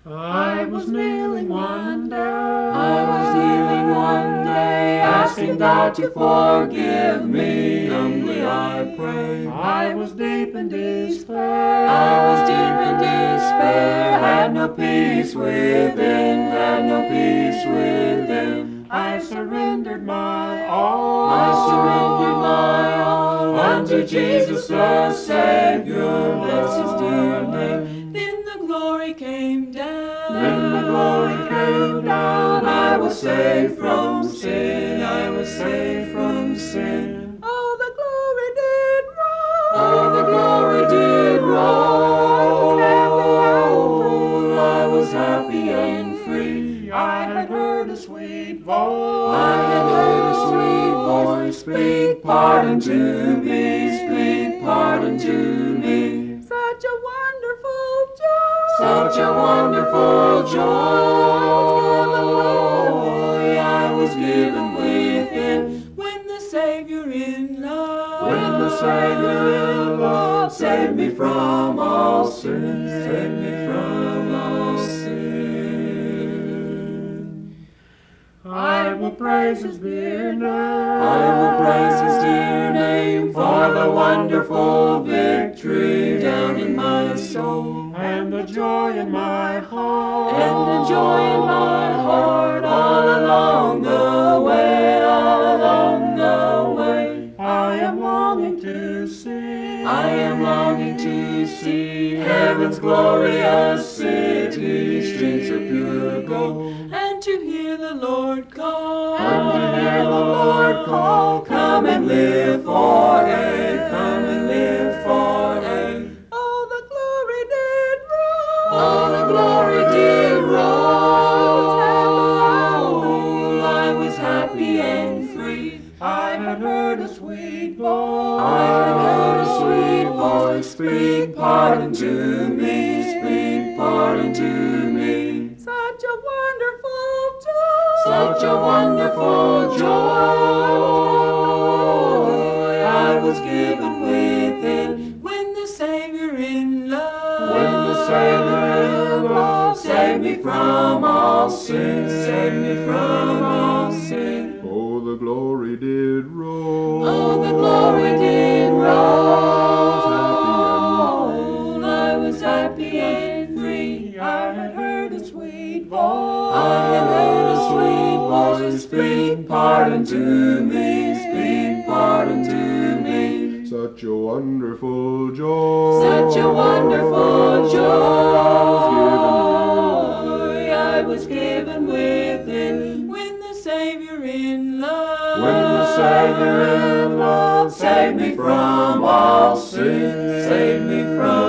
I was kneeling one day, asking God to forgive me. Humbly I pray. I was deep in despair, had no peace within, I surrendered my all, unto Jesus the Savior. Bless His dear name. Then the glory came down. Then the glory came down. I was saved from sin. Oh, the glory did rise. Oh, the glory did roll. I was happy and free. I had heard a sweet I had voice, heard a sweet voice speak pardon to me, Such a wonderful joy. Such a wonderful joy I was given within. When the Savior in love, When the Savior in love saved me from all sin, I will praise His dear name. I will praise His dear name for the wonderful victory down in my soul, And the joy in my heart, all along the way, I am longing to see, heaven's glorious city, streets of pure gold. and to hear the Lord call. Come and live for aid, Oh, the glory did rise. Oh, the glory did roll. I was happy and free. I had heard a sweet voice, I had heard a sweet voice speak pardon to me, Such a wonderful joy. Such a wonderful joy I was given within. When the Savior in love, When the Savior in love saved me from all sin, Oh, the glory did roll. Oh, the glory did roll. I was happy and free. I had heard a sweet voice, I had heard a sweet voice speak pardon to me, Such a wonderful joy. Such a wonderful joy I was given within. When the Savior in love, When the Savior in love saved me from all sin,